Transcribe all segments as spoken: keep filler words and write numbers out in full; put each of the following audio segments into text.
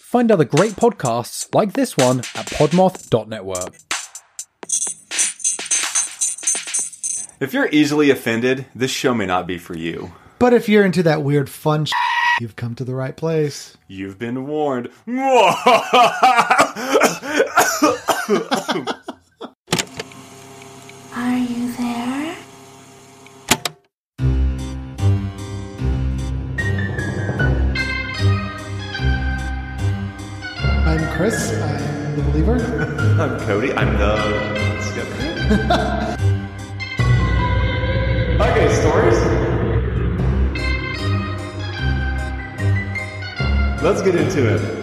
Find other great podcasts like this one at podmoth dot network. If you're easily offended, this show may not be for you. But if you're into that weird fun sh- you've come to the right place. You've been warned. Are you there? I'm Chris. I'm the believer. I'm Cody. I'm the skeptic. Okay, stories. Let's get into it.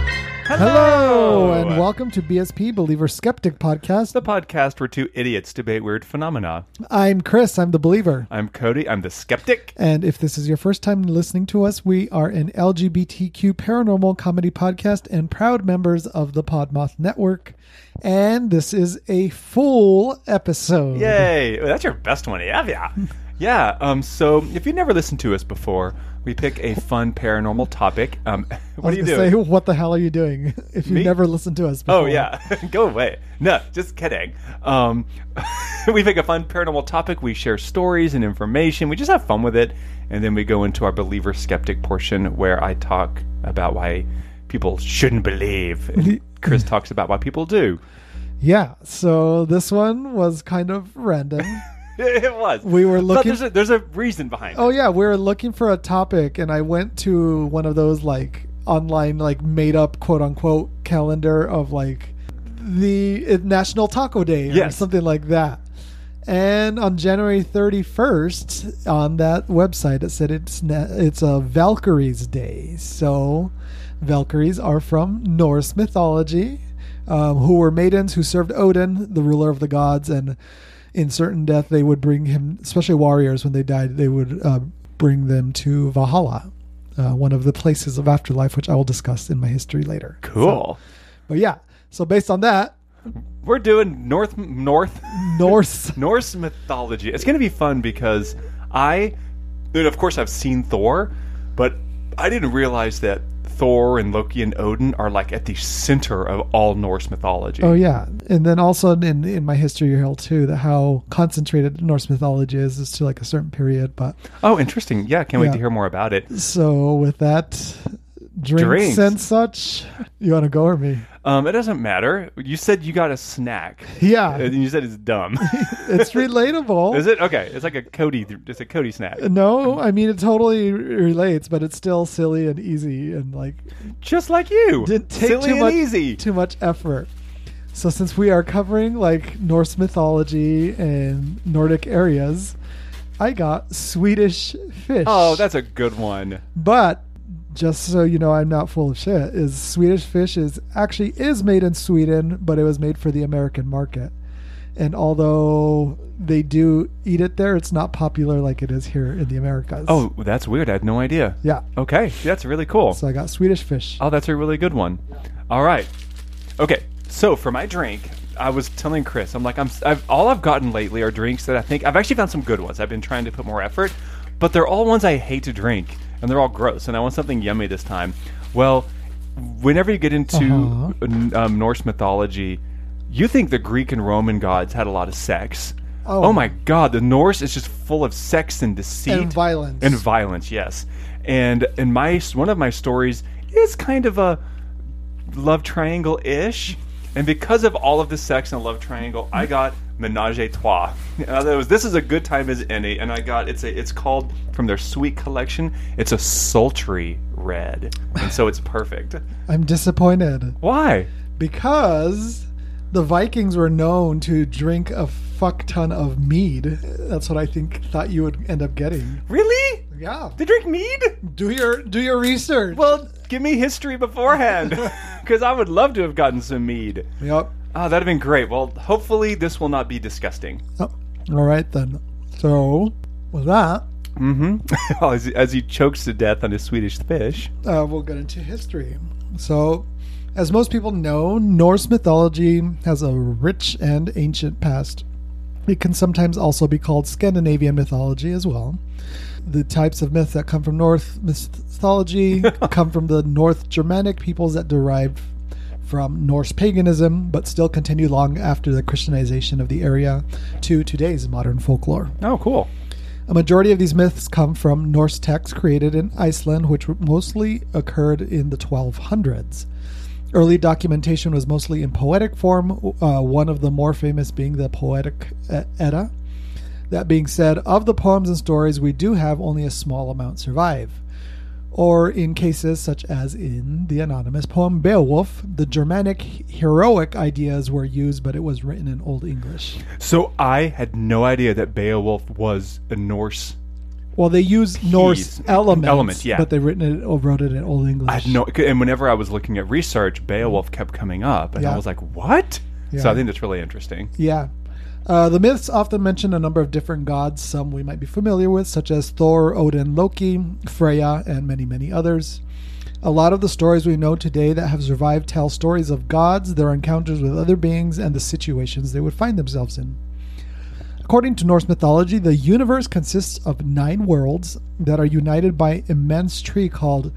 Hello, and welcome to B S P Believer Skeptic Podcast. The podcast where two idiots debate weird phenomena. I'm Chris. I'm the believer. I'm Cody. I'm the skeptic. And if this is your first time listening to us, we are an L G B T Q paranormal comedy podcast and proud members of the Podmoth Network. And this is a full episode. Yay! Oh, that's your best one, yeah, yeah. Yeah. Um. So, if you've never listened to us before, we pick a fun paranormal topic. Um. What are you doing? Say, what the hell are you doing? If you've Me? never listened to us before. Oh yeah, go away. No, just kidding. Um, we pick a fun paranormal topic. We share stories and information. We just have fun with it, and then we go into our believer skeptic portion where I talk about why people shouldn't believe. And Chris talks about why people do. Yeah. So this one was kind of random. It was. We were looking. But there's a, there's a reason behind it. Oh yeah, we were looking for a topic, and I went to one of those like online, like made up quote unquote calendar of like the National Taco Day or Yes. something like that. And on January thirty-first, on that website, it said it's na- it's a Valkyries Day. So Valkyries are from Norse mythology, um, who were maidens who served Odin, the ruler of the gods, and in certain death, they would bring him, especially warriors, when they died, they would uh, bring them to Valhalla, uh, one of the places of afterlife, which I will discuss in my history later. Cool. So, but yeah, so based on that, We're doing North North Norse. Norse mythology. It's going to be fun because I, and of course, I've seen Thor, but I didn't realize that Thor and Loki and Odin are like at the center of all Norse mythology. Oh yeah, and then also in in my history hill too, that how concentrated Norse mythology is is to like a certain period. But Oh, interesting. Yeah, can't wait Yeah. to hear more about it. so with that, drinks, Drinks. and such, you want to go or me? Um, it doesn't matter. You said you got a snack. Yeah, And you said it's dumb. it's relatable. Is it? Okay. It's like a Cody, it's a Cody snack. No, I mean it totally relates, but it's still silly and easy and like Just like you. didn't take Silly too and much easy. too much effort. So since we are covering like Norse mythology and Nordic areas, I got Swedish fish. Oh, that's a good one. But just so you know, I'm not full of shit. Is Swedish fish is actually is made in Sweden, but it was made for the American market. And although they do eat it there, it's not popular like it is here in the Americas. Oh, that's weird. I had no idea. yeah. Okay. That's really cool. So I got Swedish fish. Oh, that's a really good one. All right. Okay. So for my drink, I was telling Chris, I'm like, I'm I've, all I've gotten lately are drinks that I think I've actually found some good ones. I've been trying to put more effort, but they're all ones I hate to drink, and they're all gross. And I want something yummy this time. Well, whenever you get into Uh-huh. um, Norse mythology, you think the Greek and Roman gods had a lot of sex. Oh. Oh my God, the Norse is just full of sex and deceit And violence. and violence. Yes, and in my one of my stories is kind of a love triangle ish, and because of all of the sex and love triangle, I got Menage a Trois. In other words, this is a good time as any, and I got it's a it's called from their sweet collection. It's a sultry red, and so it's perfect. I'm disappointed Why? because the Vikings were known to drink a fuck ton of mead. That's what I think thought you would end up getting. Really? Yeah. They drink mead? Do your do your research. Well, give me history beforehand, because I would love to have gotten some mead. Yep. Oh, that'd have been great. Well, hopefully this will not be disgusting. Oh, all right then. So with that, Mm-hmm. as, he, as he chokes to death on his Swedish fish. uh, we'll get into history. So, as most people know, Norse mythology has a rich and ancient past. It can sometimes also be called Scandinavian mythology as well. The types of myths that come from Norse mythology come from the North Germanic peoples that derived from Norse paganism, but still continue long after the Christianization of the area to today's modern folklore. Oh, cool. A majority of these myths come from Norse texts created in Iceland, which mostly occurred in the twelve hundreds. Early documentation was mostly in poetic form, uh, one of the more famous being the Poetic Edda. That being said, of the poems and stories, we do have only a small amount survive. Or in cases such as in the anonymous poem Beowulf, the Germanic heroic ideas were used, but it was written in Old English. So I had no idea that Beowulf was a Norse. Well, they use Norse Piece. elements, Elements, yeah. but they written it or wrote it in Old English. I had no, and whenever I was looking at research, Beowulf kept coming up, and Yeah. I was like, "What?" Yeah. So I think that's really interesting. Yeah. Uh, the myths often mention a number of different gods, some we might be familiar with, such as Thor, Odin, Loki, Freya, and many, many others. A lot of the stories we know today that have survived tell stories of gods, their encounters with other beings, and the situations they would find themselves in. According to Norse mythology, the universe consists of nine worlds that are united by an immense tree called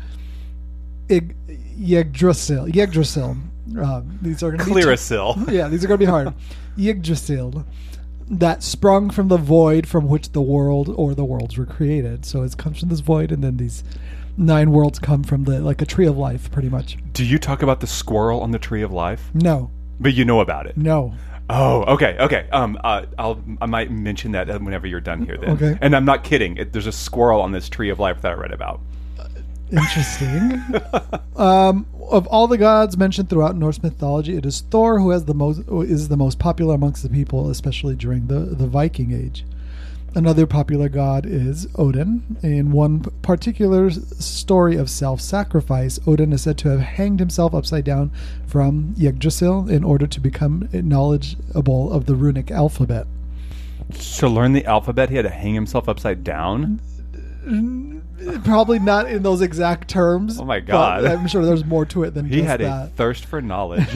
Ig- Yggdrasil. Yggdrasil. Uh, these are going to be Clearasil. yeah, these are going to be hard. Yggdrasil, that sprung from the void from which the world or the worlds were created. So it comes from this void, and then these nine worlds come from the like a tree of life, pretty much. Do you talk about the squirrel on the tree of life? No, But you know about it. no. Oh, okay, okay. Um, uh, I'll I might mention that whenever you're done here. Then, Okay. And I'm not kidding. It, there's a squirrel on this tree of life that I read about. Interesting. um, of all the gods mentioned throughout Norse mythology, it is Thor who has the most is the most popular amongst the people, especially during the, the Viking Age. Another popular god is Odin. In one particular story of self-sacrifice, Odin is said to have hanged himself upside down from Yggdrasil in order to become knowledgeable of the runic alphabet. To learn the alphabet, he had to hang himself upside down. Probably not in those exact terms. Oh my but God. I'm sure there's more to it than He just had that. a thirst for knowledge.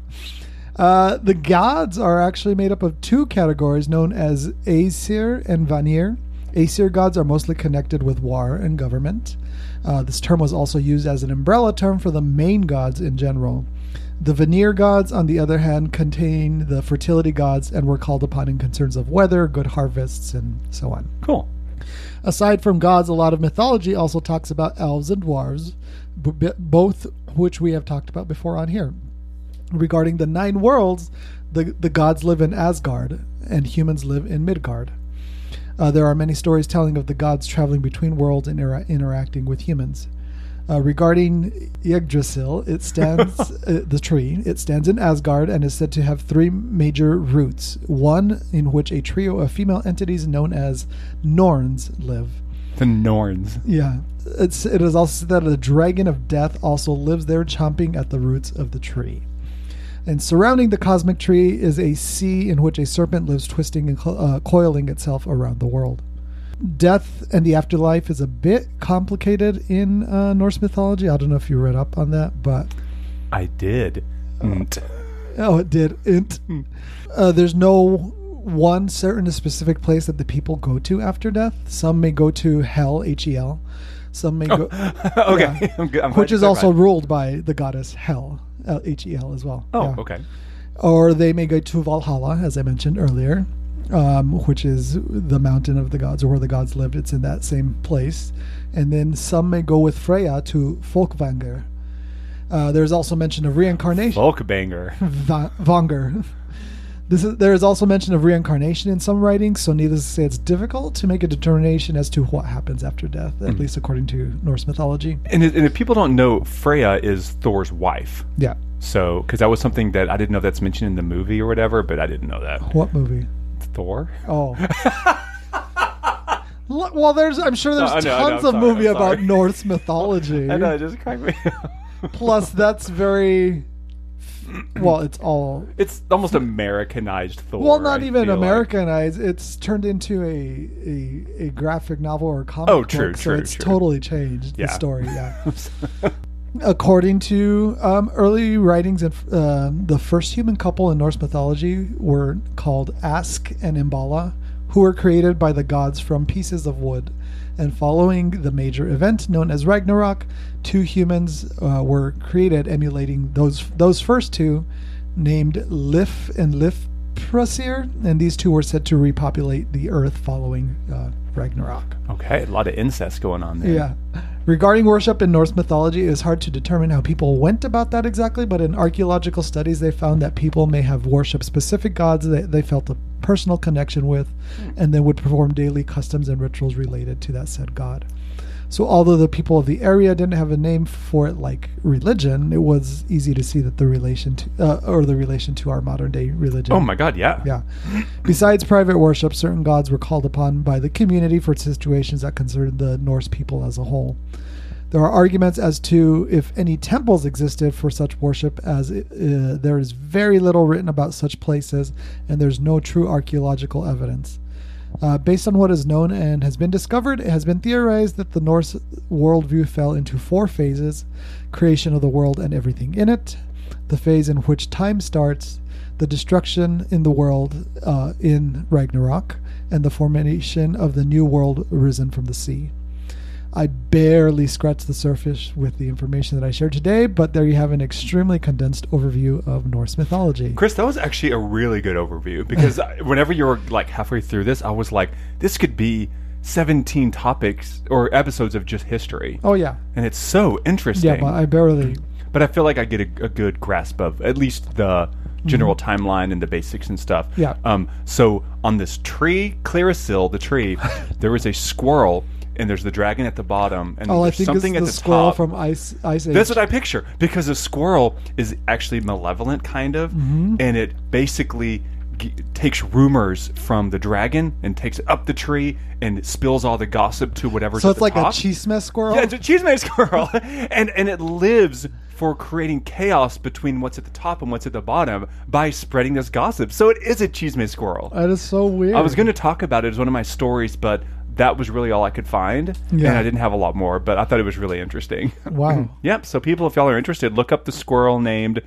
Uh, the gods are actually made up of two categories known as Aesir and Vanir. Aesir gods are mostly connected with war and government. Uh, this term was also used as an umbrella term for the main gods in general. The Vanir gods, on the other hand, contain the fertility gods and were called upon in concerns of weather, good harvests, and so on. Cool. Aside from gods, a lot of mythology also talks about elves and dwarves, b- b- both which we have talked about before on here. Regarding the nine worlds, the, the gods live in Asgard, and humans live in Midgard. Uh, there are many stories telling of the gods traveling between worlds and inter- interacting with humans. Uh, regarding Yggdrasil, it stands uh, the tree. It stands in Asgard and is said to have three major roots. One in which a trio of female entities known as Norns live. The Norns. Yeah, it's it is also said that a dragon of death also lives there, chomping at the roots of the tree. And surrounding the cosmic tree is a sea in which a serpent lives, twisting and co- uh, coiling itself around the world. Death and the afterlife is a bit complicated in uh, Norse mythology. I don't know if you read up on that, but I did. Mm. oh, it did. It. Uh, there's no one certain specific place that the people go to after death. Some may go to hell, H E L. Some may go, Okay. yeah, I'm good. I'm glad which you is also clarified. ruled by the goddess Hel, L H E L as well. Oh, Yeah. okay. Or they may go to Valhalla, as I mentioned earlier, um, which is the mountain of the gods, or where the gods lived. It's in that same place. And then some may go with Freya to Folkvanger. Uh, there's also mention of reincarnation. Folk banger. Va- Vanger. This is, there is also mention of reincarnation in some writings, so needless to say, it's difficult to make a determination as to what happens after death, at Mm. least according to Norse mythology. And, it, and if people don't know, Freya is Thor's wife. Yeah. So, because that was something that I didn't know that's mentioned in the movie or whatever, but I didn't know that. What movie? Thor? Oh. L- well, there's. I'm sure there's No, I know, I know, tons I'm of sorry, movie I'm about sorry. Norse mythology. I know, it just cracked me up. Plus, that's very. Well, it's all. It's almost Americanized Thor. Well, not I even feel like. Americanized. It's turned into a, a a graphic novel or comic Oh, book. true, so true, it's true. totally changed the Yeah. story. Yeah. According to um, early writings, uh, the first human couple in Norse mythology were called Ask and Imbala, who were created by the gods from pieces of wood. And following the major event known as Ragnarok, two humans uh, were created emulating those those first two, named Lif and Lifprasir, and these two were said to repopulate the earth following uh, Ragnarok. Okay, a lot of incest going on there. Yeah. Regarding worship in Norse mythology, it is hard to determine how people went about that exactly, but in archaeological studies, they found that people may have worshipped specific gods that they felt a personal connection with, and then would perform daily customs and rituals related to that said god. So although the people of the area didn't have a name for it like religion, it was easy to see that the relation to, uh, or the relation to our modern day religion. Oh my God, yeah. Yeah. Besides private worship, certain gods were called upon by the community for situations that concerned the Norse people as a whole. There are arguments as to if any temples existed for such worship, as uh, there is very little written about such places, and there's no true archaeological evidence. Uh, based on what is known and has been discovered, it has been theorized that the Norse worldview fell into four phases: creation of the world and everything in it, the phase in which time starts, the destruction in the world uh, in Ragnarok, and the formation of the new world risen from the sea. I barely scratched the surface with the information that I shared today, but there you have an extremely condensed overview of Norse mythology. Chris, that was actually a really good overview, because whenever you were like halfway through this, I was like, this could be seventeen topics or episodes of just history. Oh, yeah. And it's so interesting. Yeah, but I barely... But I feel like I get a, a good grasp of at least the general mm-hmm. timeline and the basics and stuff. Yeah. Um. So on this tree, Clearasil, the tree, there was a squirrel, and there's the dragon at the bottom, and oh, I there's think something it's at the the squirrel top. from Ice Ice Age. That's what I picture, because a squirrel is actually malevolent, kind of, mm-hmm. and it basically g- takes rumors from the dragon and takes it up the tree and it spills all the gossip to whatever's so at it's the like top. a chisme squirrel? Yeah, it's a chisme squirrel, and and it lives for creating chaos between what's at the top and what's at the bottom by spreading this gossip. So it is a chisme squirrel. That is so weird. I was going to talk about it as one of my stories, but that was really all I could find, yeah. and I didn't have a lot more, but I thought it was really interesting. Wow. Yep, so people, if y'all are interested, look up the squirrel named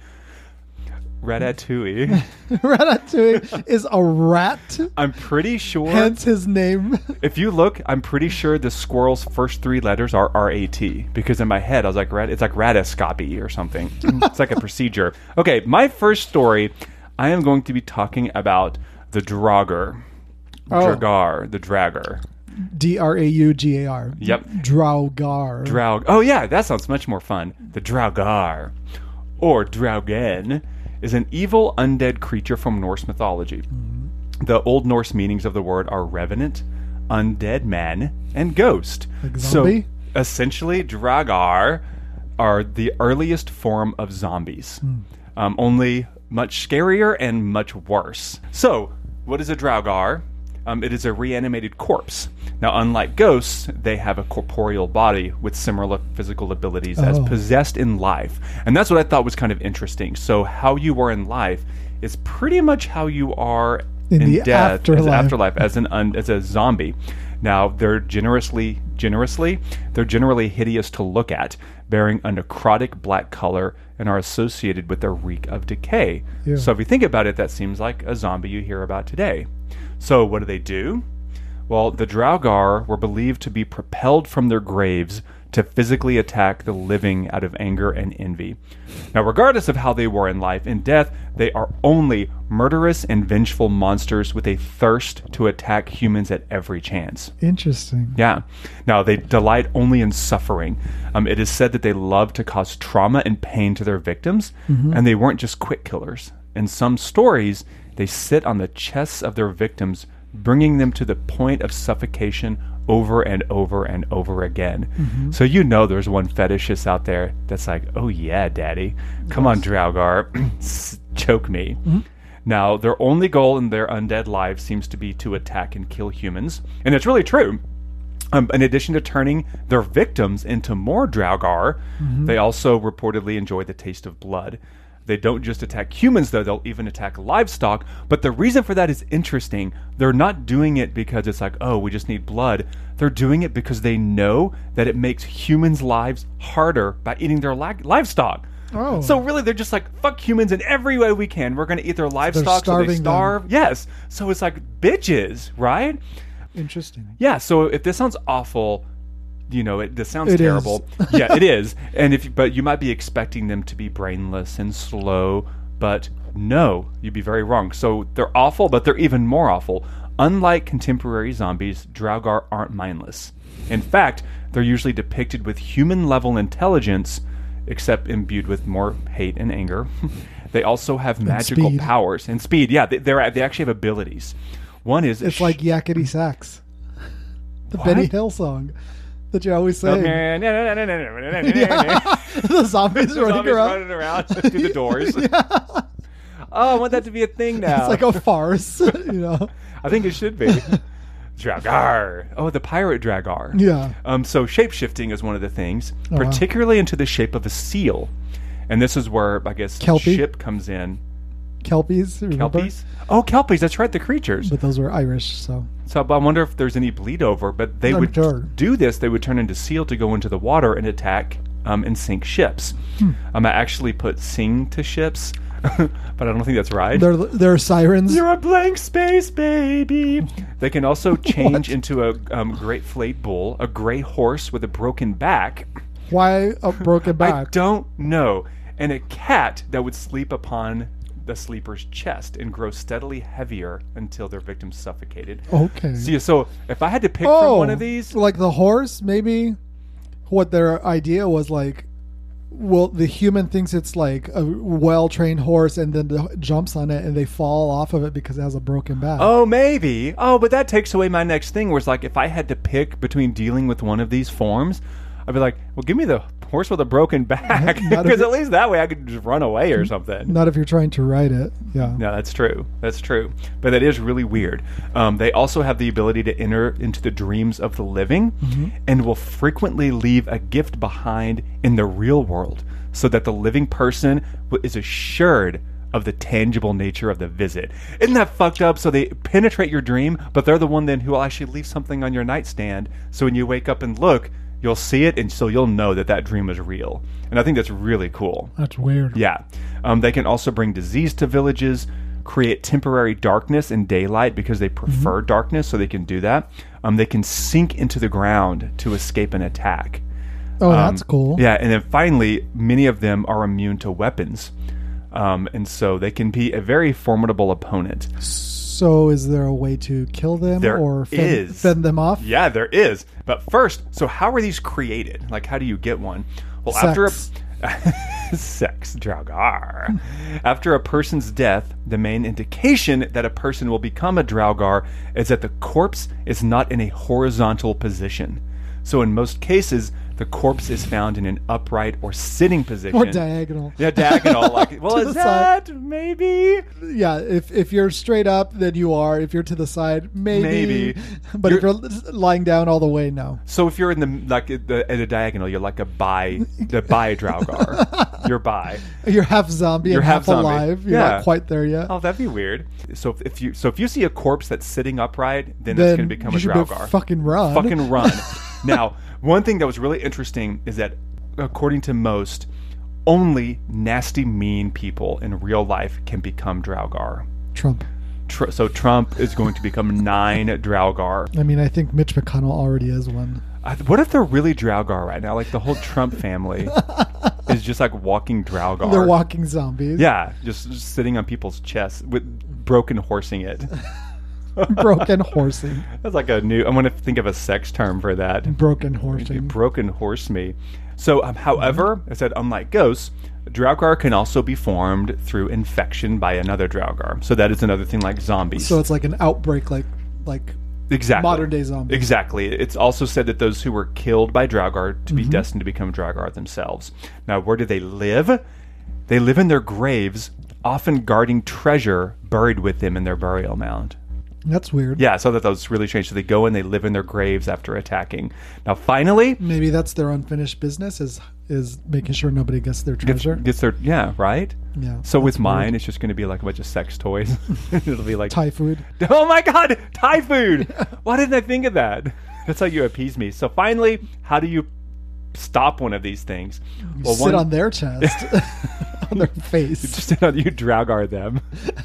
Ratatouille. Ratatouille is a rat? I'm pretty sure. Hence his name. If you look, I'm pretty sure the squirrel's first three letters are R A T, because in my head I was like, rat, it's like ratoscopy or something. It's like a procedure. Okay, my first story, I am going to be talking about the Draugr. Oh. Draugr, the Dragger. D R A U G A R. Yep. Draugr. Draug. Oh, yeah, that sounds much more fun. The Draugr, or Draugen, is an evil undead creature from Norse mythology. Mm-hmm. The Old Norse meanings of the word are revenant, undead man, and ghost. Like zombie? So, essentially, Draugr are the earliest form of zombies. Mm. Um, only much scarier and much worse. So, what is a Draugr? Um, it is a reanimated corpse. Now, unlike ghosts, they have a corporeal body with similar physical abilities oh. as possessed in life. And that's what I thought was kind of interesting. So how you are in life is pretty much how you are in, in the death, afterlife. as afterlife, as an un, as a zombie. Now, they're generously, generously, they're generally hideous to look at, bearing a necrotic black color and are associated with a reek of decay. Yeah. So if you think about it, that seems like a zombie you hear about today. So what do they do? Well, the Draugr were believed to be propelled from their graves to physically attack the living out of anger and envy. Now, regardless of how they were in life, in death, they are only murderous and vengeful monsters with a thirst to attack humans at every chance. Interesting. Yeah. Now, they delight only in suffering. Um, it is said that they love to cause trauma and pain to their victims, mm-hmm. and they weren't just quick killers. In some stories, they sit on the chests of their victims, bringing them to the point of suffocation over and over and over again. Mm-hmm. So you know there's one fetishist out there that's like, oh yeah, daddy. Come yes. on, Draugr. Choke me. Mm-hmm. Now, their only goal in their undead lives seems to be to attack and kill humans. And it's really true. Um, in addition to turning their victims into more Draugr, mm-hmm. they also reportedly enjoy the taste of blood. They don't just attack humans, though. They'll even attack livestock. But the reason for that is interesting. They're not doing it because it's like, oh, we just need blood. They're doing it because they know that it makes humans' lives harder by eating their li- livestock. Oh. So really, they're just like, fuck humans in every way we can. We're going to eat their livestock so they starving starve. them. Yes. So it's like, bitches, right? Interesting. Yeah, so if this sounds awful, you know, it, this sounds It terrible. is. Yeah, it is. And if but you might be expecting them to be brainless and slow, but no, you'd be very wrong. So they're awful, but they're even more awful. Unlike contemporary zombies, Draugr aren't mindless. In fact, they're usually depicted with human-level intelligence, except imbued with more hate and anger. They also have magical speed. powers and speed. Yeah, they, they're they actually have abilities. One is It's sh- like Yakety Sax, the What? Benny Hill song that you always Oh, say. man. The zombies running Zombies around. running around through the doors. Oh, I want that to be a thing now. It's like a farce, you know. I think it should be. Draugr. Oh, the pirate Draugr. Yeah. Um, so shape-shifting is one of the things, Oh, wow. particularly into the shape of a seal. And this is where, I guess, Kelpie? ship comes in. Kelpies, remember? Kelpies? Oh, Kelpies. That's right, the creatures. But those were Irish, so So I wonder if there's any bleed over, but they I'm would sure. do this. They would turn into seal to go into the water and attack um, and sink ships. Hmm. Um, I actually put sing to ships, but I don't think that's right. they're they're sirens. You're a blank space, baby. They can also change What? into a um, great flayed bull, a gray horse with a broken back. Why a broken I back? don't know. And a cat that would sleep upon the sleeper's chest and grow steadily heavier until their victim suffocated. Okay. See, so if I had to pick oh, from one of these, like the horse, maybe. What their idea was like. Well, the human thinks it's like a well-trained horse, and then the, jumps on it, and they fall off of it because it has a broken back. oh, maybe. Oh, but that takes away my next thing, where it's like if I had to pick between dealing with one of these forms, I'd be like, well, give me the horse with a broken back, Not if because you- at least that way I could just run away or something. Not if you're trying to ride it. Yeah. No, that's true. That's true. But that is really weird. Um, they also have the ability to enter into the dreams of the living and will frequently leave a gift behind in the real world so that the living person w- is assured of the tangible nature of the visit. Isn't that fucked up? So they penetrate your dream, but they're the one then who will actually leave something on your nightstand. So when you wake up and look, you'll see it, and so you'll know that that dream is real. And I think that's really cool. That's weird. Yeah. Um, they can also bring disease to villages, create temporary darkness and daylight because they prefer darkness, so they can do that. Um, they can sink into the ground to escape an attack. Oh, Um, that's cool. Yeah, and then finally, many of them are immune to weapons. Um, and so they can be a very formidable opponent. So, is there a way to kill them There or fend, is. fend them off? Yeah, there is. But first, so how are these created? Like, how do you get one? Well, after a Sex. sex, Draugr. After a person's death, the main indication that a person will become a Draugr is that the corpse is not in a horizontal position. So in most cases, the corpse is found in an upright or sitting position. Or diagonal. Yeah, diagonal. Like, well, To is the side. that maybe? Yeah, if if you're straight up, then you are. If you're to the side, maybe. Maybe. But if You're- you're lying down all the way, no. So if you're in the like at the, at a diagonal, you're like a bi, the bi Draugr. You're bi. You're half zombie You're and half, half zombie. alive. You're Yeah. not quite there yet. Oh, that'd be weird. So if, if you so if you see a corpse that's sitting upright, then, it's then going to become you a should be Draugr. fucking run. Fucking run. Now, one thing that was really interesting is that, according to most, only nasty, mean people in real life can become Draugr. Trump. Tr- so Trump is going to become nine Draugr. I mean, I think Mitch McConnell already is one. I, what if they're really Draugr right now? Like the whole Trump family is just like walking Draugr. They're walking zombies. Yeah, just, just sitting on people's chests with broken horsing it. Broken horsing. That's like a new. I'm going to think of a sex term for that. Broken horsing. Broken horse me. So, um, however, I said unlike ghosts, Draugr can also be formed through infection by another Draugr. So that is another thing like zombies. So it's like an outbreak, like like exactly modern day zombies. Exactly. It's also said that those who were killed by Draugr to Mm-hmm. be destined to become Draugr themselves. Now, where do they live? They live in their graves, often guarding treasure buried with them in their burial mound. That's weird. Yeah, so that was really strange. So they go and they live in their graves after attacking. Now, finally, Maybe that's their unfinished business is is making sure nobody gets their Gets, treasure. gets their yeah right. Yeah. So with that's mine, weird. it's just going to be like a bunch of sex toys. It'll be like Thai food. oh my god, Thai food! Why didn't I think of that? That's how you appease me. So finally, how do you stop one of these things? You Well, sit one- on their chest, on their face. Just you Draugr them.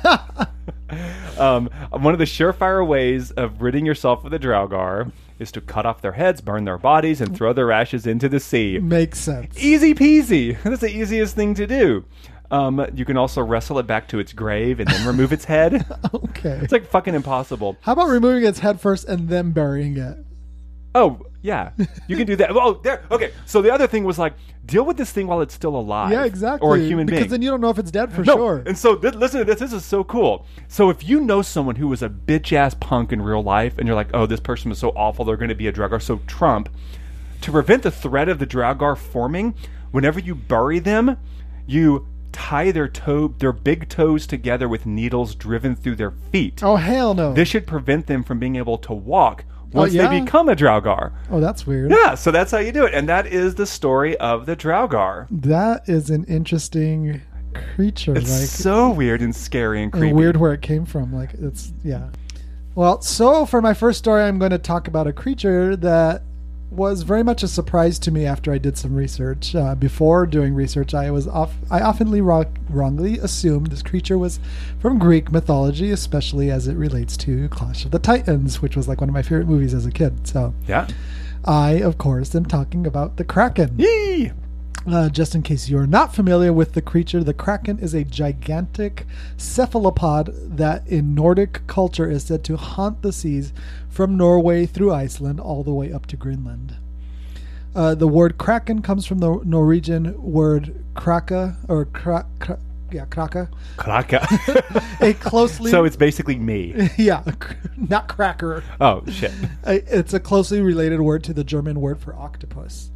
um, one of the surefire ways of ridding yourself of the Draugr is to cut off their heads, burn their bodies, and throw their ashes into the sea. Makes sense. Easy peasy. That's the easiest thing to do. Um, you can also wrestle it back to its grave and then remove its head. Okay. It's like fucking impossible. How about removing its head first and then burying it? Oh, yeah. You can do that. Oh, there. Okay. So the other thing was like, deal with this thing while it's still alive. Yeah, exactly. Or a human because being. then you don't know if it's dead for No. sure. And so, th- listen to this. This is so cool. So, if you know someone who was a bitch ass punk in real life, and you're like, oh, this person was so awful, they're going to be a Draugr. So, Trump, to prevent the threat of the Draugr forming, whenever you bury them, you tie their toe, their big toes together with needles driven through their feet. Oh, hell no. This should prevent them from being able to walk once yeah? they become a Draugr. Oh, that's weird. Yeah, so that's how you do it. And that is the story of the Draugr. That is an interesting creature. It's like so weird and scary and creepy. and weird where it came from. Like it's yeah. Well, so for my first story, I'm going to talk about a creature that was very much a surprise to me after I did some research. Uh, before doing research, I was off. I oftenly wrong, wrongly assumed this creature was from Greek mythology, especially as it relates to Clash of the Titans, which was like one of my favorite movies as a kid. So, Yeah. I, of course, am talking about the Kraken. Yee! Uh, just in case you are not familiar with the creature, the Kraken is a gigantic cephalopod that in Nordic culture is said to haunt the seas from Norway through Iceland all the way up to Greenland. Uh, the word Kraken comes from the Norwegian word kraka, or kra, kra, yeah, kraka. Kraka. A closely... So it's basically me. yeah, not cracker. Oh, shit. A- It's a closely related word to the German word for octopus.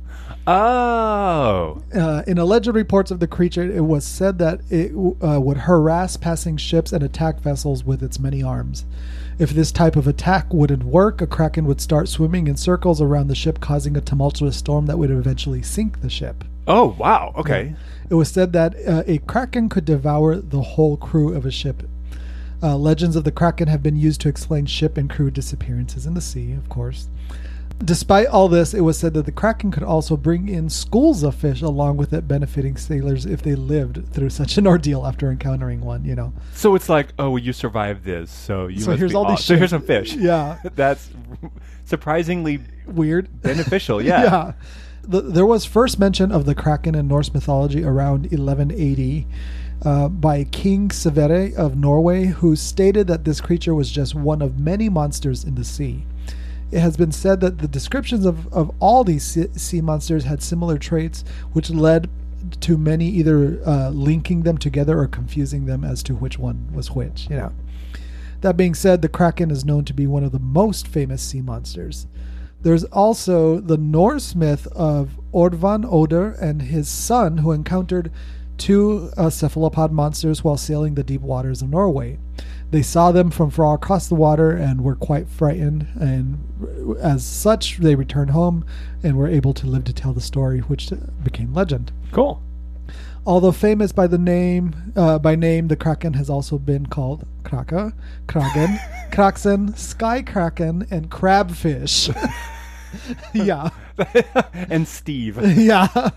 Oh. Uh, in alleged reports of the creature, it was said that it uh, would harass passing ships and attack vessels with its many arms. If this type of attack wouldn't work, a kraken would start swimming in circles around the ship, causing a tumultuous storm that would eventually sink the ship. Oh, wow. Okay. It was said that uh, a kraken could devour the whole crew of a ship. Uh, legends of the kraken have been used to explain ship and crew disappearances in the sea, of course. Despite all this, it was said that the kraken could also bring in schools of fish along with it, benefiting sailors if they lived through such an ordeal after encountering one, you know. So it's like, oh, you survived this, so you So must here's be all these awesome. So here's ships. some fish. Yeah. That's surprisingly Weird. beneficial, yeah. yeah. The, there was first mention of the kraken in Norse mythology around eleven eighty uh, by King Sverre of Norway, who stated that this creature was just one of many monsters in the sea. It has been said that the descriptions of, of all these sea, sea monsters had similar traits, which led to many either uh, linking them together or confusing them as to which one was which, you know. That being said, the kraken is known to be one of the most famous sea monsters. There's also the Norse myth of Ordvan Oder and his son, who encountered two uh, cephalopod monsters while sailing the deep waters of Norway. They saw them from far across the water and were quite frightened, and as such, they returned home and were able to live to tell the story, which became legend. Cool. Although famous by the name, uh, by name, the kraken has also been called kraka, kraken, kraxen, sky kraken, and crabfish. yeah, And Steve. yeah,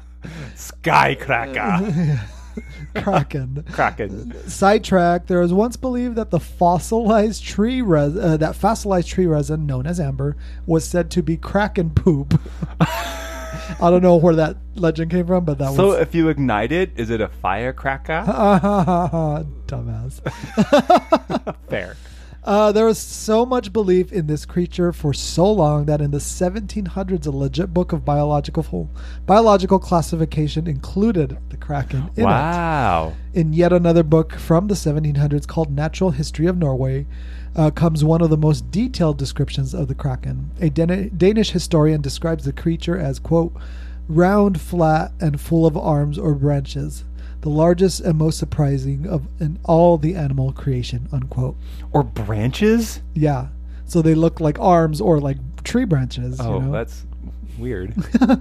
Skycracker. kraken. Kraken. Sidetrack. There was once believed that the fossilized tree res- uh, that fossilized tree resin, known as amber, was said to be kraken poop. I don't know where that legend came from, but that So was if you ignite it, is it a firecracker? dumbass. Fair. Uh, there was so much belief in this creature for so long that in the seventeen hundreds, a legit book of biological biological classification included the kraken in Wow. it. In yet another book from the seventeen hundreds called Natural History of Norway, uh, comes one of the most detailed descriptions of the kraken. A Dan- Danish historian describes the creature as, quote, round, flat, and full of arms or branches, the largest and most surprising of in all the animal creation, unquote. Or branches? Yeah. So they look like arms or like tree branches. Oh, you know? that's weird.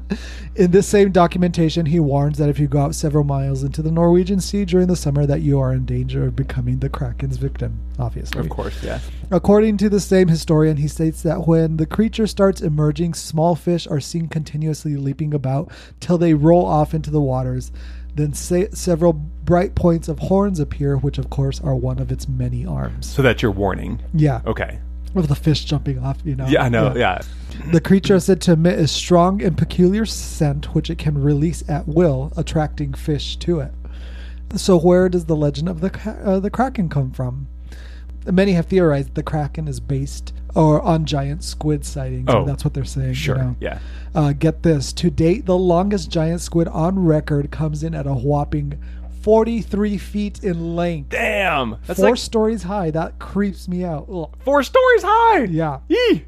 In this same documentation, he warns that if you go out several miles into the Norwegian Sea during the summer, that you are in danger of becoming the Kraken's victim, obviously. Of course, yeah. According to the same historian, he states that when the creature starts emerging, small fish are seen continuously leaping about till they roll off into the waters. Then say, several bright points of horns appear, which of course are one of its many arms. So that's your warning. Yeah. Okay. Of the fish jumping off, you know. Yeah, I know, yeah. The creature is said to emit a strong and peculiar scent, which it can release at will, attracting fish to it. So where does the legend of the uh, the Kraken come from? Many have theorized the Kraken is based or on giant squid sightings. Oh, or that's what they're saying. Sure, you know? yeah. Uh, get this. To date, the longest giant squid on record comes in at a whopping forty-three feet in length. Damn! That's Four like stories high. That creeps me out. Ugh. four stories high! Yeah. Yee!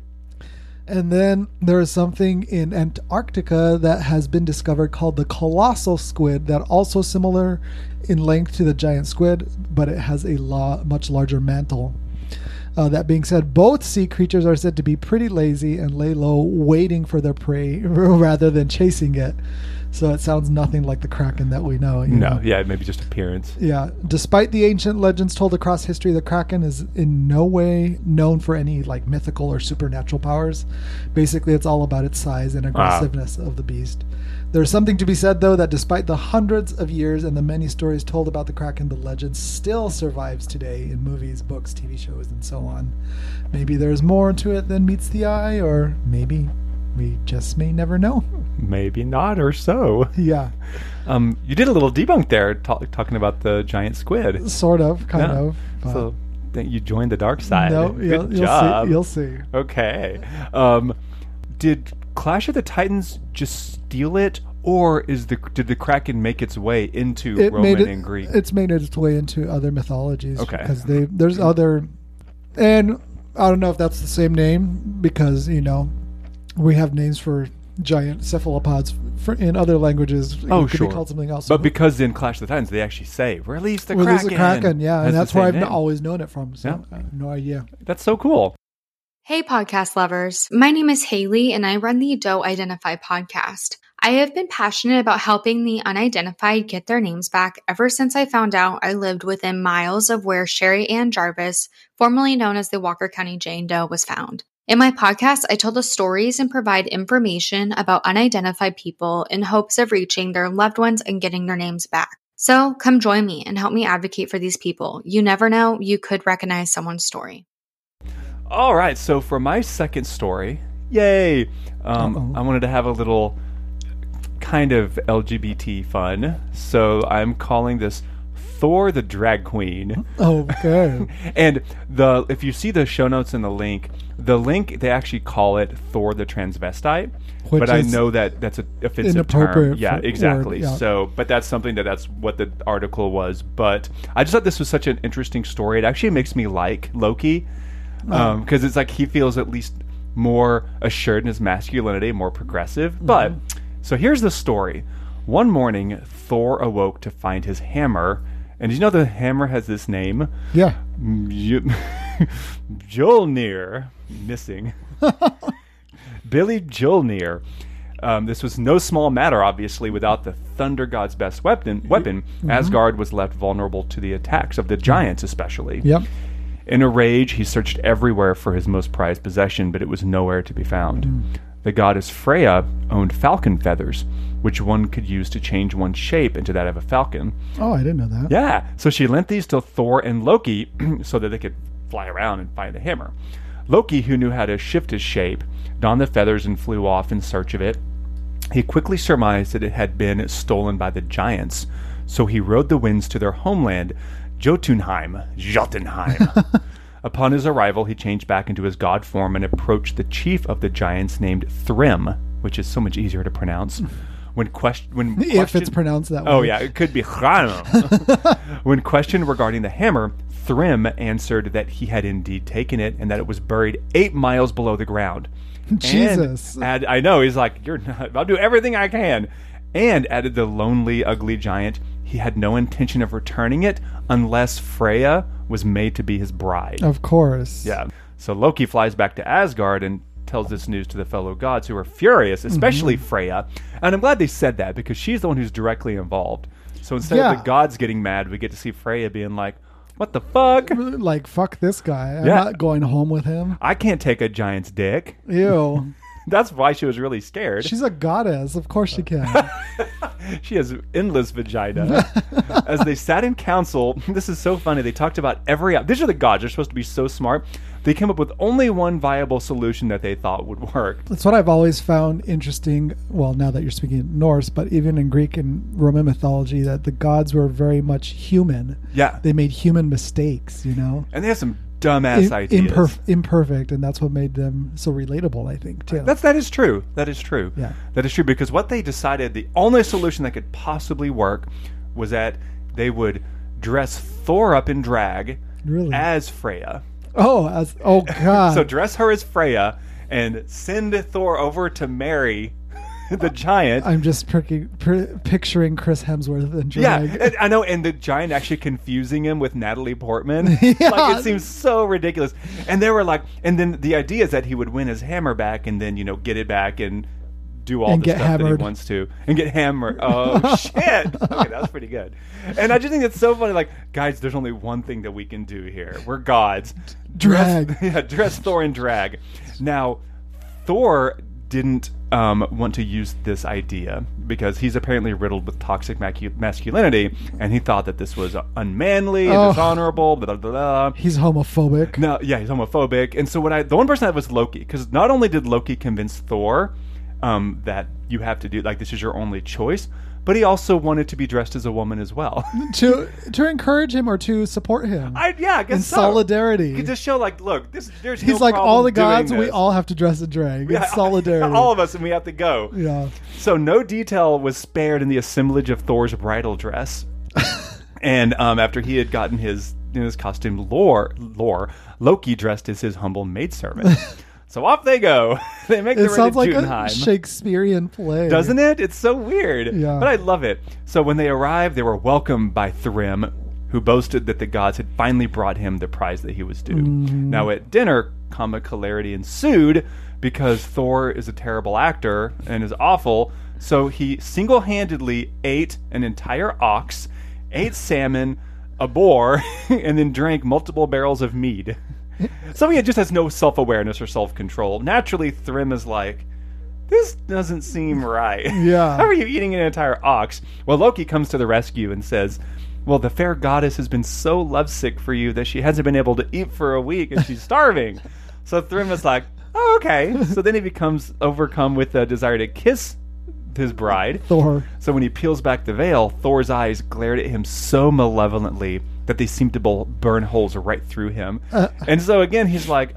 And then there is something in Antarctica that has been discovered called the colossal squid, that also similar in length to the giant squid, but it has a la- much larger mantle. Uh, that being said, both sea creatures are said to be pretty lazy and lay low, waiting for their prey rather than chasing it. So it sounds nothing like the Kraken that we know. You No, know? yeah, maybe just appearance. Yeah. Despite the ancient legends told across history, the Kraken is in no way known for any like mythical or supernatural powers. Basically, it's all about its size and aggressiveness of the beast. There's something to be said, though, that despite the hundreds of years and the many stories told about the Kraken, the legend still survives today in movies, books, T V shows, and so on. Maybe there's more to it than meets the eye, or maybe we just may never know. Maybe not, or so. Yeah. Um, you did a little debunk there, ta- talking about the giant squid. Sort of, kind Yeah. of. but- So then you joined the dark side. No, Good you'll, you'll job. see. You'll see. Okay. Um, did Clash of the Titans just steal it, or is the did the Kraken make its way into It Roman made it, and Greek? It's made its way into other mythologies. Okay. Because they there's other, and I don't know if that's the same name, because you know we have names for giant cephalopods for, in other languages. Oh, it could sure. be called something else. But because in Clash of the Titans they actually say release the well, Kraken. there's a Kraken, yeah, and That's that's the where same I've name. always known it from. So Yeah. I have no idea. That's so cool. Hey, podcast lovers. My name is Haley, and I run the Don't Identify podcast. I have been passionate about helping the unidentified get their names back ever since I found out I lived within miles of where Sherry Ann Jarvis, formerly known as the Walker County Jane Doe, was found. In my podcast, I tell the stories and provide information about unidentified people in hopes of reaching their loved ones and getting their names back. So come join me and help me advocate for these people. You never know, you could recognize someone's story. All right, so for my second story, yay! Um, Uh-oh. I wanted to have a little kind of L G B T fun, so I'm calling this Thor the Drag Queen. Okay. And the if you see the show notes and the link, the link they actually call it Thor the Transvestite, Which but I is know that that's an offensive inappropriate term. Yeah, for- exactly. word, yeah. So, but that's something that that's what the article was. But I just thought this was such an interesting story. It actually makes me like Loki. Oh. Because it's like he feels at least more assured in his masculinity, more progressive. But, so here's the story. One morning, Thor awoke to find his hammer. And did you know the hammer has this name? Yeah. Mj- Mjolnir. Missing. Billy Mjolnir. Um, this was no small matter, obviously, without the Thunder God's best weapon. weapon Asgard was left vulnerable to the attacks of the giants, especially. Yep. In a rage, he searched everywhere for his most prized possession, but it was nowhere to be found. Mm. The goddess Freya owned falcon feathers, which one could use to change one's shape into that of a falcon. Oh, I didn't know that. Yeah, so she lent these to Thor and Loki so that they could fly around and find the hammer. Loki, who knew how to shift his shape, donned the feathers and flew off in search of it. He quickly surmised that it had been stolen by the giants, so he rode the winds to their homeland, Jotunheim. Jotunheim. Upon his arrival, he changed back into his god form and approached the chief of the giants named Thrym, which is so much easier to pronounce. When, quest- when If questioned- it's pronounced that way. Oh, yeah, it could be When questioned regarding the hammer, Thrym answered that he had indeed taken it and that it was buried eight miles below the ground. Jesus. And add, I know, he's like, You're not, I'll do everything I can. And added the lonely, ugly giant, he had no intention of returning it unless Freya was made to be his bride. Of course. Yeah. So Loki flies back to Asgard and tells this news to the fellow gods, who are furious, especially Mm-hmm. Freya. And I'm glad they said that, because she's the one who's directly involved. So instead Yeah. of the gods getting mad, we get to see Freya being like, what the fuck? Like, fuck this guy. I'm Yeah. not going home with him. I can't take a giant's dick. Ew. That's why she was really scared. She's a goddess. Of course she can. She has endless vagina. As they sat in council, this is so funny. They talked about every. These are the gods. They're supposed to be so smart. They came up with only one viable solution that they thought would work. That's what I've always found interesting. Well, now that you're speaking Norse, but even in Greek and Roman mythology, that the gods were very much human. Yeah. They made human mistakes, you know? And they have some dumbass Im- ideas. imperf- imperfect, and that's what made them so relatable, I think, too. That's that is true. That is true. Yeah. That is true, because what they decided, the only solution that could possibly work was that they would dress Thor up in drag Really? as Freya. Oh, as, oh God. So dress her as Freya and send Thor over to marry the giant. I'm just pricking, pr- picturing Chris Hemsworth and drag. Yeah, and I know, and the giant actually confusing him with Natalie Portman. Yeah. Like, it seems so ridiculous. And they were like, and then the idea is that he would win his hammer back and then, you know, get it back and do all And the get stuff that hammered. he wants to. And get hammered. Oh, shit. Okay, that was pretty good. And I just think it's so funny. Like, guys, there's only one thing that we can do here. We're gods. Drag. Dress, yeah, dress Thor in drag. Now, Thor didn't um, want to use this idea because he's apparently riddled with toxic macu- masculinity, and he thought that this was unmanly and Oh. dishonorable. Blah, blah, blah. He's homophobic. No, yeah, he's homophobic. And so what I, the one person that was Loki, because not only did Loki convince Thor um, that you have to do, like, this is your only choice, but he also wanted to be dressed as a woman as well. to to encourage him or to support him. I yeah, I guess in so. solidarity. You could just show, like, look, this. There's He's no like, problem all the doing gods, we this. all have to dress in drag. Yeah, It's solidarity. all of us, and we have to go. Yeah. So no detail was spared in the assemblage of Thor's bridal dress. And um, after he had gotten his in his costume, lore, lore, Loki dressed as his humble maidservant. So off they go. They make It their way sounds to like Jotunheim. a Shakespearean play. Doesn't it? It's so weird. Yeah. But I love it. So when they arrived, they were welcomed by Thrym, who boasted that the gods had finally brought him the prize that he was due. Mm-hmm. Now at dinner, comic hilarity ensued because Thor is a terrible actor and is awful, so he single-handedly ate an entire ox, ate salmon, a boar, and then drank multiple barrels of mead. So he just has no self-awareness or self-control. Naturally, Thrym is like, this doesn't seem right. Yeah. How are you eating an entire ox? Well, Loki comes to the rescue and says, well, the fair goddess has been so lovesick for you that she hasn't been able to eat for a week and she's starving. So Thrym is like, oh, okay. So then he becomes overcome with a desire to kiss his bride. Thor. So when he peels back the veil, Thor's eyes glared at him so malevolently that they seemed to bul- burn holes right through him. Uh. And so again, he's like,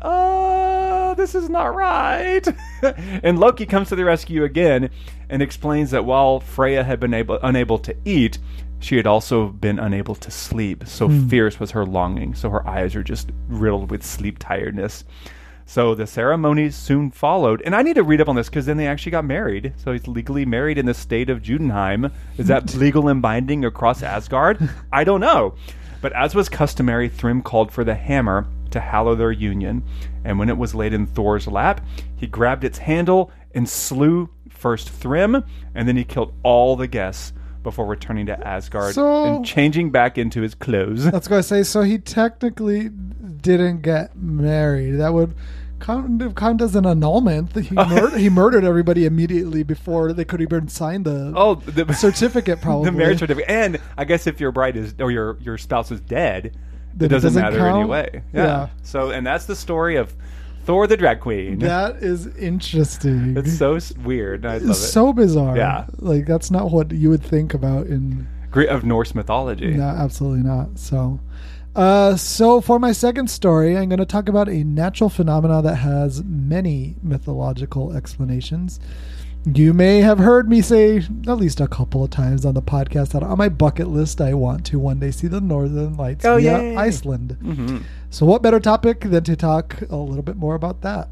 oh, this is not right. And Loki comes to the rescue again and explains that while Freya had been able, unable to eat, she had also been unable to sleep. So fierce was her longing. So her eyes are just riddled with sleep tiredness. So the ceremony soon followed. And I need to read up on this because then they actually got married. So he's legally married in the state of Jotunheim. Is that legal and binding across Asgard? I don't know. But as was customary, Thrym called for the hammer to hallow their union. And when it was laid in Thor's lap, he grabbed its handle and slew first Thrym, and then he killed all the guests before returning to Asgard So- and changing back into his clothes. That's what I say. So he technically didn't get married. That would kind of count as an annulment. He, mur- he murdered everybody immediately before they could even sign the Oh, the certificate, probably. the marriage certificate. And I guess if your bride is or your your spouse is dead, Then it it doesn't, doesn't matter count? anyway. Yeah. Yeah. So, and that's the story of Thor the drag queen. That is interesting. It's so s- weird. I love it. so bizarre. Yeah. Like, that's not what you would think about in... Great of Norse mythology. No, absolutely not. So, uh, so for my second story, I'm going to talk about a natural phenomena that has many mythological explanations. You may have heard me say at least a couple of times on the podcast that on my bucket list, I want to one day see the Northern Lights Oh, via yay. Iceland. Mm-hmm. So what better topic than to talk a little bit more about that?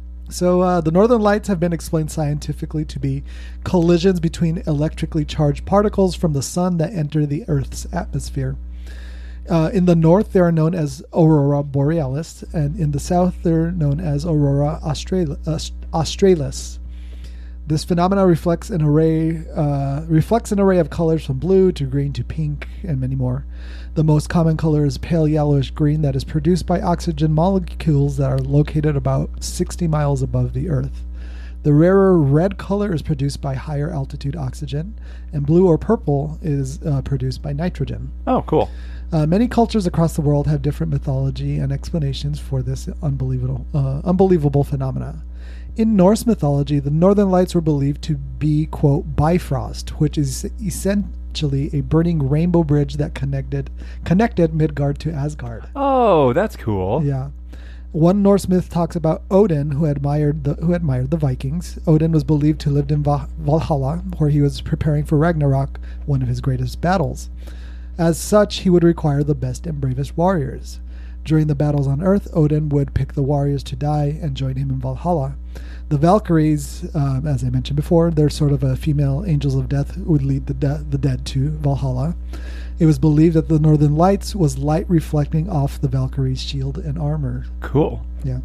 So uh, the Northern Lights have been explained scientifically to be collisions between electrically charged particles from the sun that enter the Earth's atmosphere. Uh, in the north, they are known as Aurora Borealis, and in the south, they're known as Aurora Austral- Aust- Australis. This phenomena reflects an array uh, reflects an array of colors from blue to green to pink and many more. The most common color is pale yellowish green that is produced by oxygen molecules that are located about sixty miles above the Earth. The rarer red color is produced by higher altitude oxygen, and blue or purple is uh, produced by nitrogen. Oh, cool. Uh, many cultures across the world have different mythology and explanations for this unbelievable, uh, unbelievable phenomena. In Norse mythology, the Northern Lights were believed to be, quote, Bifrost, which is essentially a burning rainbow bridge that connected connected Midgard to Asgard. Oh, that's cool. Yeah. One Norse myth talks about Odin, who admired the who admired the Vikings. Odin was believed to live in Va- Valhalla, where he was preparing for Ragnarok, one of his greatest battles. As such, he would require the best and bravest warriors. During the battles on Earth, Odin would pick the warriors to die and join him in Valhalla. The Valkyries, um, as I mentioned before, they're sort of a female angels of death who would lead the, de- the dead to Valhalla. It was believed that the Northern Lights was light reflecting off the Valkyries' shield and armor. Cool. Yeah.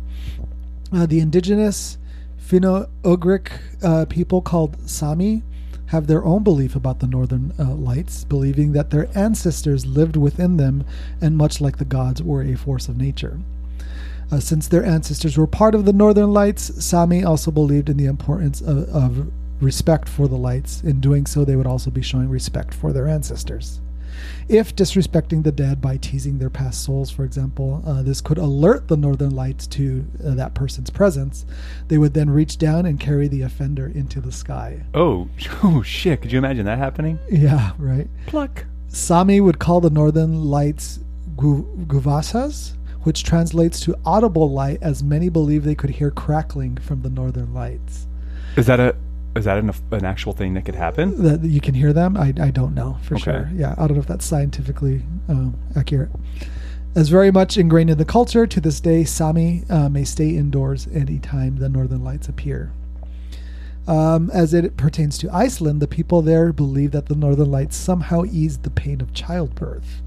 Uh, the indigenous Finno-Ugric uh, people called Sami have their own belief about the Northern uh, Lights, believing that their ancestors lived within them and, much like the gods, were a force of nature. Uh, since their ancestors were part of the Northern Lights, Sami also believed in the importance of, of respect for the lights. In doing so, they would also be showing respect for their ancestors. If disrespecting the dead by teasing their past souls, for example, uh, this could alert the Northern Lights to uh, that person's presence. They would then reach down and carry the offender into the sky. Oh, oh shit. Could you imagine that happening? Yeah, right. Pluck. Sami would call the Northern Lights gu- guvasas, which translates to audible light, as many believe they could hear crackling from the Northern Lights. Is that a is that an, an actual thing that could happen? That you can hear them? I, I don't know for Okay. sure. Yeah, I don't know if that's scientifically um, accurate. As very much ingrained in the culture, to this day, Sami uh, may stay indoors anytime the Northern Lights appear. Um, as it pertains to Iceland, the people there believe that the Northern Lights somehow eased the pain of childbirth.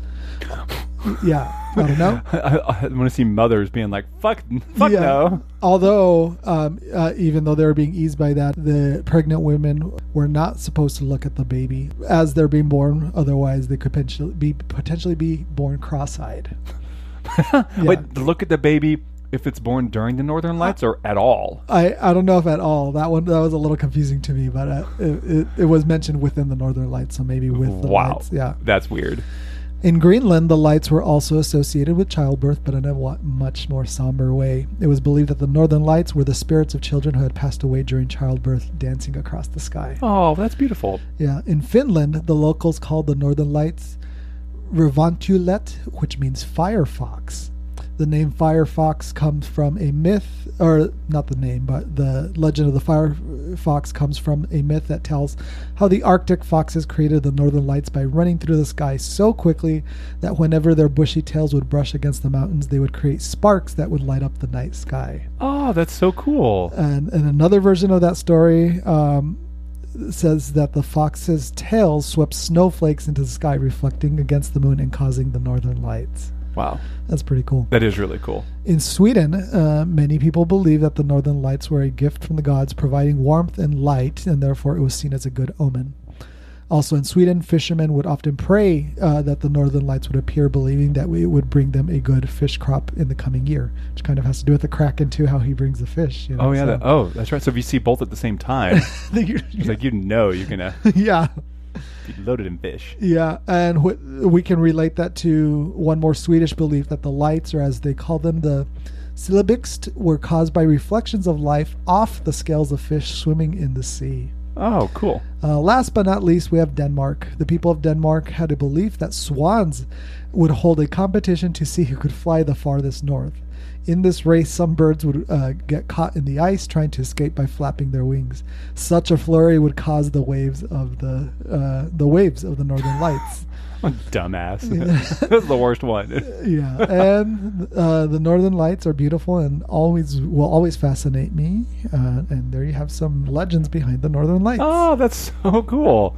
Yeah, I don't know. I, I want to see mothers being like, fuck, fuck Yeah. no. Although, um, uh, even though they were being eased by that, the pregnant women were not supposed to look at the baby as they're being born. Otherwise, they could potentially be potentially be born cross-eyed. Yeah. Wait, look at the baby if it's born during the Northern Lights or at all. I, I don't know if at all. That one that was a little confusing to me, but uh, it, it, it was mentioned within the Northern Lights, so maybe with the Wow. lights. Yeah. That's weird. In Greenland, the lights were also associated with childbirth, but in a wa- much more somber way. It was believed that the Northern Lights were the spirits of children who had passed away during childbirth dancing across the sky. Oh, that's beautiful. Yeah. In Finland, the locals called the Northern Lights Revantulet, which means firefox. The name Firefox comes from a myth, or not the name, but the legend of the firefox comes from a myth that tells how the Arctic foxes created the Northern Lights by running through the sky so quickly that whenever their bushy tails would brush against the mountains, they would create sparks that would light up the night sky. Oh, that's so cool. And, and another version of that story um, says that the fox's tails swept snowflakes into the sky, reflecting against the moon and causing the Northern Lights. Wow. That's pretty cool. That is really cool. In Sweden, uh, many people believe that the Northern Lights were a gift from the gods, providing warmth and light, and therefore it was seen as a good omen. Also in Sweden, fishermen would often pray uh, that the Northern Lights would appear, believing that it would bring them a good fish crop in the coming year, which kind of has to do with the Kraken too, how he brings the fish. You know, Oh, yeah. so. That, oh, that's right. So if you see both at the same time, it's like you know you're going to yeah. be loaded in fish. Yeah, and wh- we can relate that to one more Swedish belief that the lights, or as they call them, the syllabixt, were caused by reflections of life off the scales of fish swimming in the sea. Oh, cool. Uh, last but not least, we have Denmark. The people of Denmark had a belief that swans would hold a competition to see who could fly the farthest north. In this race, some birds would uh, get caught in the ice trying to escape by flapping their wings. Such a flurry would cause the waves of the uh, the waves of the Northern Lights. Oh, dumbass. That's the worst one. Yeah, and uh, the Northern Lights are beautiful and always will always fascinate me. Uh, and there you have some legends behind the Northern Lights. Oh, that's so cool. Yeah.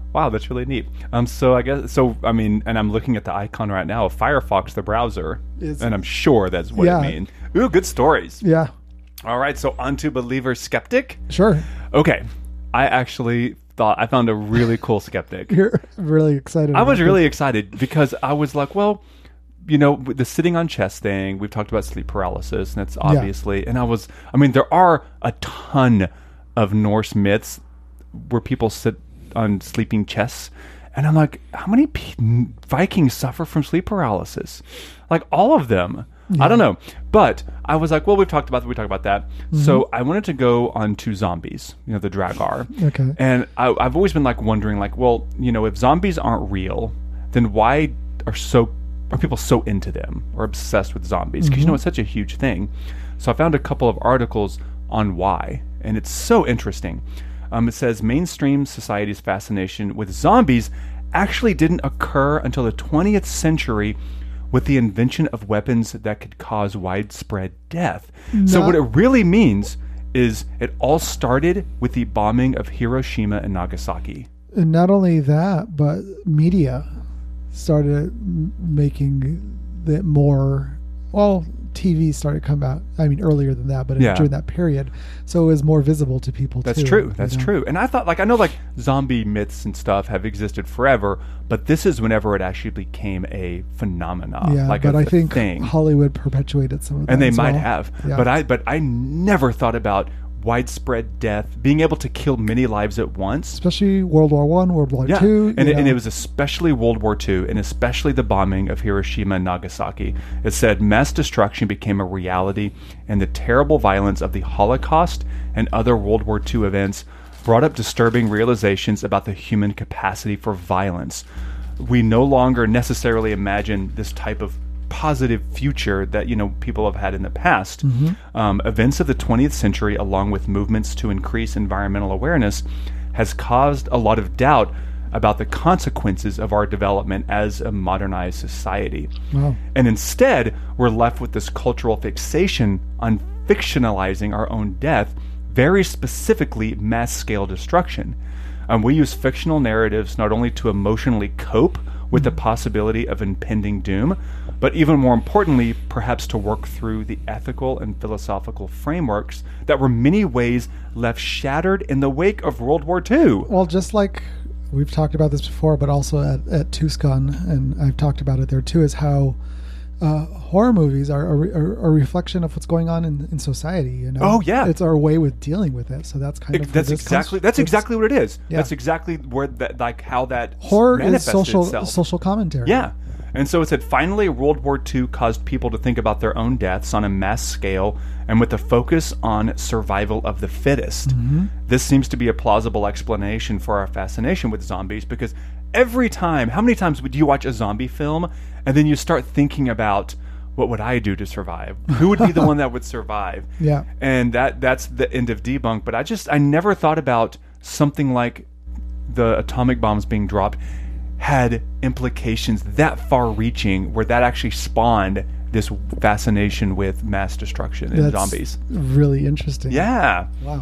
Wow, that's really neat. Um, so I guess so. I mean, and I'm looking at the icon right now of Firefox, the browser, It's- and I'm sure that's what Yeah. it means. Ooh, good stories. Yeah, All right, so on to Believer Skeptic. sure. Okay, I actually thought I found a really cool skeptic. You're really excited. I was about really excited because I was like, well, you know, with the sitting on chest thing, we've talked about sleep paralysis, and that's obviously, and I was, I mean, there are a ton of Norse myths where people sit on sleeping chests, and I'm like, how many P- Vikings suffer from sleep paralysis? Like all of them. Yeah. I don't know, but I was like, well, we've talked about we talked about that. Mm-hmm. So I wanted to go on to zombies, you know, the Dragar. Okay. And I, I've always been like wondering, like, well, you know, if zombies aren't real, then why are so are people so into them or obsessed with zombies? Because Mm-hmm. you know it's such a huge thing. So I found a couple of articles on why, and it's so interesting. Um, it says mainstream society's fascination with zombies actually didn't occur until the twentieth century with the invention of weapons that could cause widespread death. So Not- what it really means is it all started with the bombing of Hiroshima and Nagasaki. And not only that, but media started m- making it more. Well, T V started to come out. I mean, earlier than that, but Yeah. during that period, so it was more visible to people. That's too, true. you That's know? true. And I thought, like, I know, like, zombie myths and stuff have existed forever, but this is whenever it actually became a phenomenon. Yeah, like but a, I a think thing. Hollywood perpetuated some of that. And they as might well. have, Yeah. but I, but I never thought about widespread death, being able to kill many lives at once. especially World War One, World War Yeah, Two, and you it, and know. it was especially World War Two, and especially the bombing of Hiroshima and Nagasaki. It said mass destruction became a reality, and the terrible violence of the Holocaust and other World War Two events brought up disturbing realizations about the human capacity for violence. We no longer necessarily imagine this type of positive future that, you know, people have had in the past. Um, events of the twentieth century, along with movements to increase environmental awareness, has caused a lot of doubt about the consequences of our development as a modernized society. Wow. And instead, we're left with this cultural fixation on fictionalizing our own death, very specifically mass-scale destruction. Um, we use fictional narratives not only to emotionally cope with the possibility of impending doom, but even more importantly, perhaps to work through the ethical and philosophical frameworks that were in many ways left shattered in the wake of World War Two. Well, just like we've talked about this before, but also at, at Tucson, and I've talked about it there too, is how uh, horror movies are a, re- are a reflection of what's going on in, in society. You know, Oh, yeah. it's our way with dealing with it. So that's kind of Ex- where That's this exactly comes- that's it's- exactly what it is. Yeah. That's exactly where that like how that horror is manifested social itself. social commentary. Yeah. And so it said, finally, World War Two caused people to think about their own deaths on a mass scale and with a focus on survival of the fittest. This seems to be a plausible explanation for our fascination with zombies, because every time, how many times would you watch a zombie film and then you start thinking about, what would I do to survive? Who would be the one that would survive? Yeah. And that that's the end of debunk. But I just, I never thought about something like the atomic bombs being dropped had implications that far-reaching, where that actually spawned this fascination with mass destruction and That's zombies. really interesting. Yeah. Wow.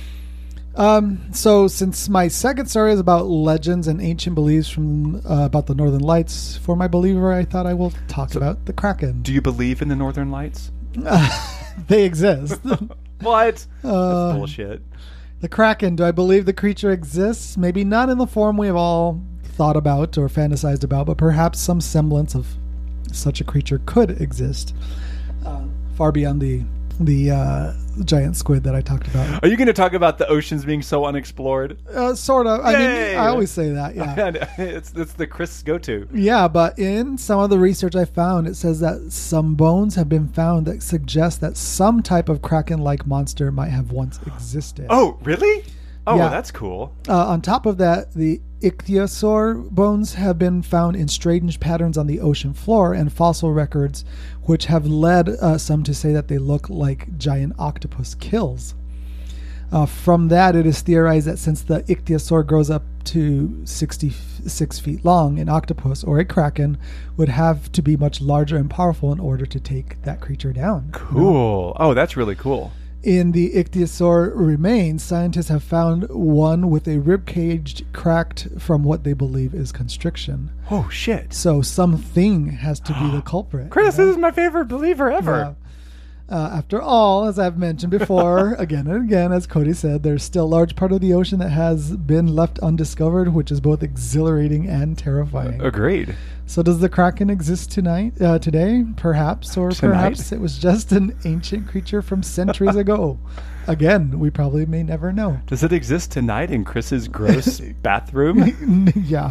Um, so since my second story is about legends and ancient beliefs from uh, about the Northern Lights, for my believer, I thought I will talk about the Kraken. Do you believe in the Northern Lights? They exist. What? Uh, That's bullshit. The Kraken, do I believe the creature exists? Maybe not in the form we have all thought about or fantasized about, but perhaps some semblance of such a creature could exist, uh, far beyond the the uh, giant squid that I talked about. Are you going to talk about the oceans being so unexplored? Uh, sort of. I Yay! mean, I always say that. Yeah. it's it's the Chris go-to. Yeah, but in some of the research I found, it says that some bones have been found that suggest that some type of kraken-like monster might have once existed. Oh, really? Oh, Yeah. well, that's cool. Uh, on top of that, the ichthyosaur bones have been found in strange patterns on the ocean floor and fossil records, which have led uh, some to say that they look like giant octopus kills. Uh, from that, it is theorized that since the ichthyosaur grows up to sixty-six feet long, an octopus or a kraken would have to be much larger and powerful in order to take that creature down. Cool. Oh, that's really cool. In the ichthyosaur remains, scientists have found one with a rib cage cracked from what they believe is constriction. Oh, shit. So something has to be the culprit. Chris, you know? this is my favorite believer ever. Yeah. Uh, after all, as I've mentioned before, again and again, as Cody said, there's still a large part of the ocean that has been left undiscovered, which is both exhilarating and terrifying. Agreed. So does the Kraken exist tonight, uh, today? Perhaps, or Tonight? perhaps it was just an ancient creature from centuries ago. Again, we probably may never know. Does it exist tonight in Chris's gross bathroom? Yeah,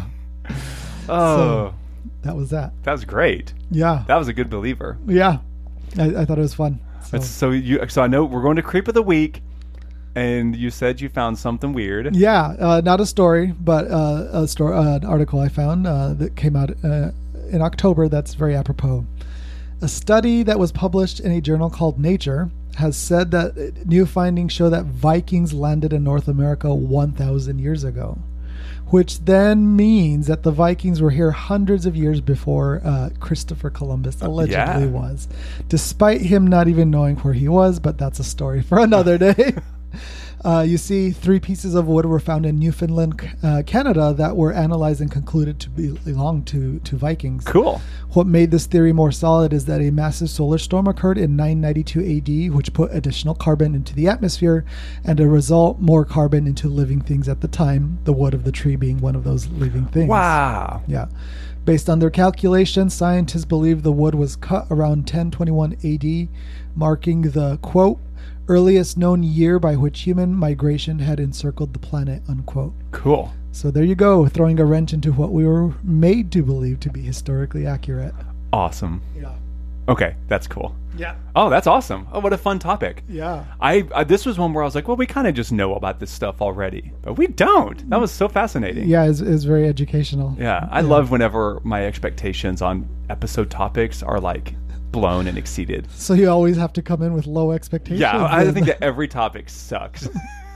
Oh, that was that. that was great. Yeah, That was a good believer. yeah. I, I thought it was fun. So. That's so you. So I know we're going to Creep of the Week, and you said you found something weird. Yeah, uh, not a story, but uh, a story, uh, an article I found uh, that came out uh, in October that's very apropos. A study that was published in a journal called Nature has said that new findings show that Vikings landed in North America one thousand years ago, which then means that the Vikings were here hundreds of years before uh, Christopher Columbus allegedly yeah. was, despite him not even knowing where he was, but that's a story for another day. Uh, you see, three pieces of wood were found in Newfoundland, uh, Canada, that were analyzed and concluded to be, belong to, to Vikings. Cool. What made this theory more solid is that a massive solar storm occurred in nine ninety-two A D, which put additional carbon into the atmosphere, and as a result, more carbon into living things at the time, the wood of the tree being one of those living things. Wow. Yeah. Based on their calculations, scientists believe the wood was cut around ten twenty-one A D, marking the, quote, earliest known year by which human migration had encircled the planet, unquote. Cool. So there you go, throwing a wrench into what we were made to believe to be historically accurate. Awesome. Yeah. Okay, that's cool. Yeah. Oh, that's awesome. Oh, what a fun topic. Yeah. I, I this was one where I was like, well, we kind of just know about this stuff already, but we don't. That was so fascinating. Yeah, it's, it's very educational. Yeah, I love whenever my expectations on episode topics are like blown and exceeded. So you always have to come in with low expectations. Yeah, I then. think that every topic sucks.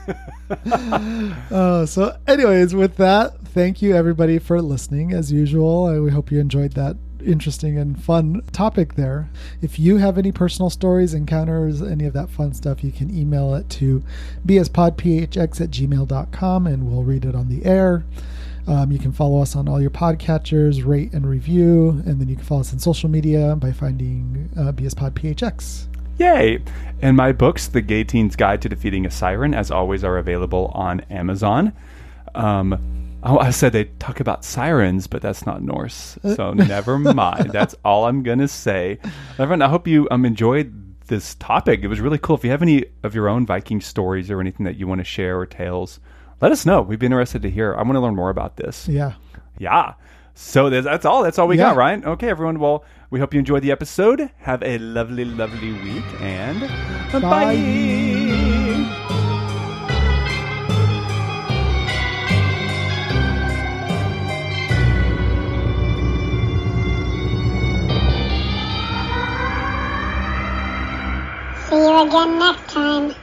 Uh, so anyways, with that, thank you everybody for listening. As usual, I, we hope you enjoyed that interesting and fun topic there. If you have any personal stories, encounters, any of that fun stuff, you can email it to b s pod p h x at gmail dot com and we'll read it on the air. Um, you can follow us on all your podcatchers, rate and review, and then you can follow us on social media by finding uh, B S Pod P H X. Yay! And my books, The Gay Teen's Guide to Defeating a Siren, as always, are available on Amazon. Um, oh, I said they talk about sirens, but that's not Norse, so never mind. That's all I'm going to say. Everyone, I hope you um, enjoyed this topic. It was really cool. If you have any of your own Viking stories or anything that you want to share or tales, let us know. We'd be interested to hear. I want to learn more about this. Yeah. Yeah. So there's, that's all. That's all we Yeah. got, right? Okay, everyone. Well, we hope you enjoyed the episode. Have a lovely, lovely week. And bye. Bye. See you again next time.